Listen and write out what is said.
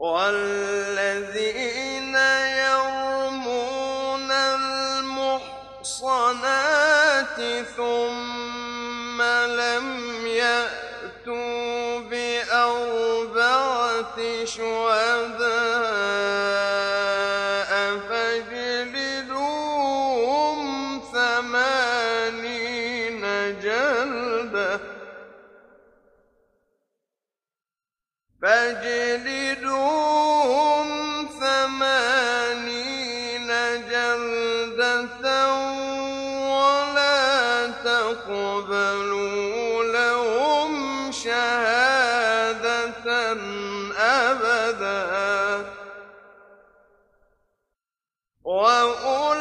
وَالَّذِينَ يَرْمُونَ الْمُحْصَنَاتِ ثُمَّ لَمْ يَأْتُوا بِأَرْبَعَةِ شُهَدَاءَ فَاجْلِدُوهُمْ 80 جَلْدَةً وَلَا تَقْبَلُوا لَهُمْ شَهَادَةً أَبَدًا وَأُولَٰئِكَ